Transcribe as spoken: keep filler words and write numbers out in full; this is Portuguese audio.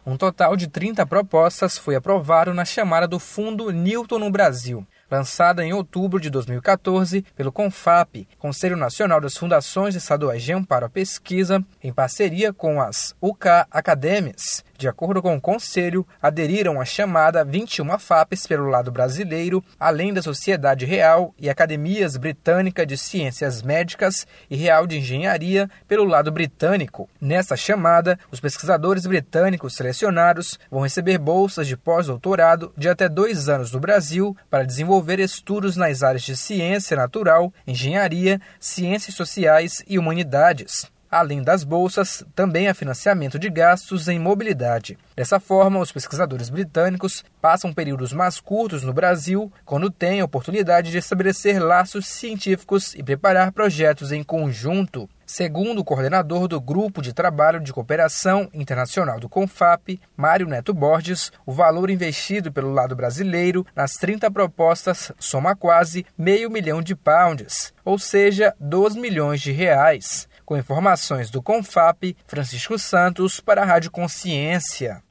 Um total de trinta propostas foi aprovado na chamada do Fundo Newton no Brasil, lançada em outubro de dois mil e quatorze pelo CONFAP, Conselho Nacional das Fundações Estaduais de Amparo à Pesquisa, em parceria com as U K Academies. De acordo com o Conselho, aderiram à chamada vinte e uma F A Ps pelo lado brasileiro, além da Sociedade Real e Academias Britânica de Ciências Médicas e Real de Engenharia pelo lado britânico. Nessa chamada, os pesquisadores britânicos selecionados vão receber bolsas de pós-doutorado de até dois anos no Brasil para desenvolver estudos nas áreas de ciência natural, engenharia, ciências sociais e humanidades. Além das bolsas, também há financiamento de gastos em mobilidade. Dessa forma, os pesquisadores britânicos passam períodos mais curtos no Brasil, quando têm a oportunidade de estabelecer laços científicos e preparar projetos em conjunto. Segundo o coordenador do Grupo de Trabalho de Cooperação Internacional do CONFAP, Mário Neto Borges, o valor investido pelo lado brasileiro nas trinta propostas soma quase meio milhão de pounds, ou seja, dois milhões de reais. Com informações do CONFAP, Francisco Santos para a Rádio Consciência.